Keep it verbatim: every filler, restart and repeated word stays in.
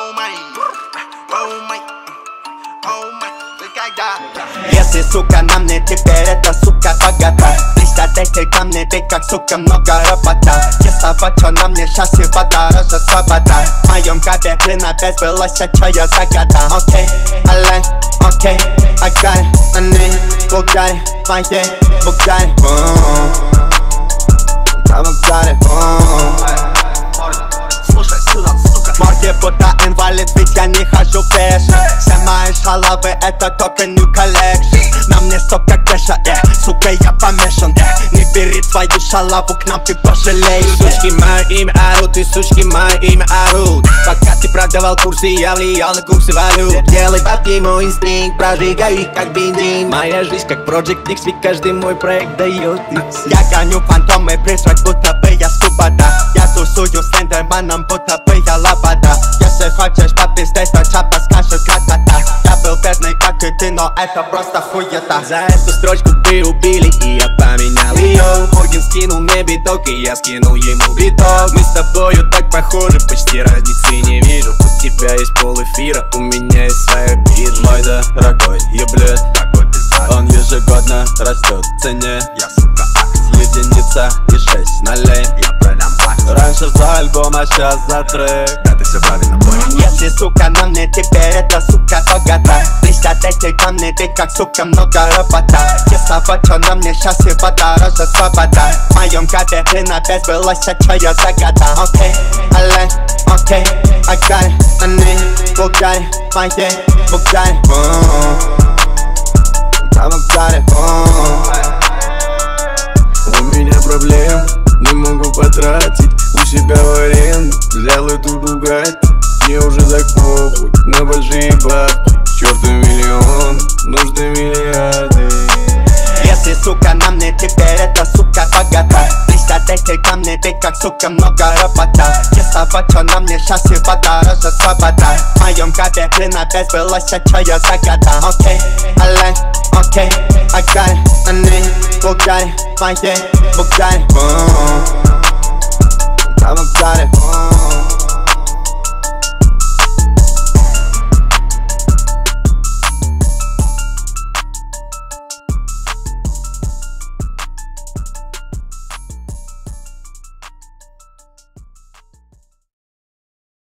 Оу май, оу май, оу май, ты когда? Если, сука, на мне теперь эта сука богата, летят эти камни, ты как, сука, много робота. Если вот что на мне сейчас и подороже свобода. В моем капе блин опять сбылось, что я загадал. Окей, алай, окей, агаль, они бугарь, моей бугарь. Там бугарь. Слушай сюда, сука. Морги будто инвалид, ведь я не хожу пешим. Все мои шалавы это только new collection. На мне стопка кэша, э, сука, я помешан, э. Не бери свою шалаву, к нам ты пожалеешь. Сучки мое имя орут, и сучки мое имя орут. Пока ты продавал курсы, я влиял на курсы валют. Делай бабки, мой инстинкт, прожигаю их как бензин. Моя жизнь как Project X, ведь каждый мой проект дает икс. Я гоню фантомы, призрак, будто бы я скубада. Я тусую с лендерманом, будто бы я лобода. Если хочешь попиздеть, то чапа скажет красота. Я был бедный, как и ты, но это просто хуета. За эту строчку бы убили, и я поменял ее. Моргин скинул мне биток, и я скинул ему биток. Мы с тобою так похожи, почти разницы не вижу. У тебя есть пол эфира, у меня есть своя биржа. Мой дорогой еблет, Такой пиздат, он ежегодно растет в цене. я сука акция, Единица и шесть нолей. я продам акцию. Раньше за альбом, а сейчас за трек. Да ты все правильно понял. Если, сука, на мне теперь эта сука богата, летят эти камни, ты как, сука, много робота. Если вот что на мне сейчас и подороже свобода. В моем капе блин опять сбылось, что я загадал. Окей, алай, окей, агаль, они бугарь, моей бугарь. Там бугарь. У меня проблем, не могу потратить у себя в аренду. Взял эту Бугатти, мне уже так похуй на большие бабки. Чёртов миллион, нужны миллиарды. Если, сука, на мне теперь эта сука богата, летят эти камни, ты как, сука, много робота. Если вот что на мне сейчас и подороже свобода. В моем капе блин опять сбылось, что я загадал. Окей, алай, окей, агаль, они бугарь, моей бугарь. Там бугарь.